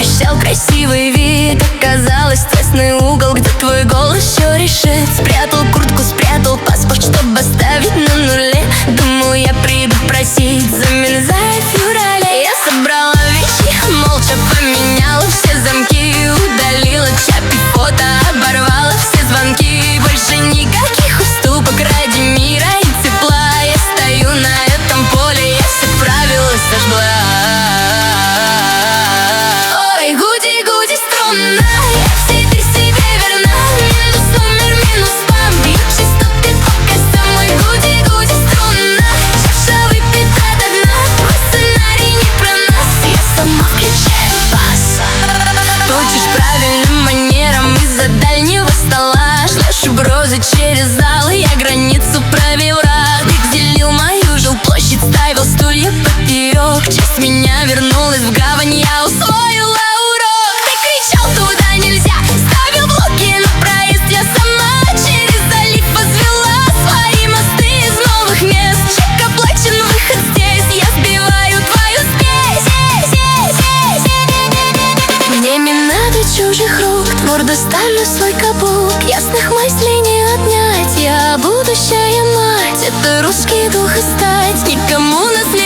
обещал красивый вид, оказалось тесный угол, где твой голос все решит. Спрятал куртку, спрятал паспорт, чтобы оставить на нуле. Думал, я приду просить замен за феврале. Я собрала вещи, молча поменяла все замки, удалила чат и фото, оборвала все звонки. Больше никаких уступок ради мира и тепла. Я стою на этом поле, я все правила сожгла. Ой, гуди-гуди струнна, я теперь себе верна. Минус номер, минус вам, бью частоты пока самой. Гуди-гуди струнна, чаша выпита до дна. Твой сценарий не про нас, я сама включаю бас. Тучишь правильным манером из-за дальнего стола. Шлешь угрозы через зал, я границу провел раз. Ты делил мою жилплощадь, ставил стулья поперек. Часть меня вернулась в гавань, я усвоила урок. Ты кричал, туда нельзя, ставил блоки на проезд. Я сама через залив возвела свои мосты из новых мест. Чек оплачен, выход здесь, я сбиваю твою спесь. Мне не надо чужих рук, твердо ставлю свой каблук. Ясных мыслей не отнять, я будущая мать. Это русский дух и стать, никому нас не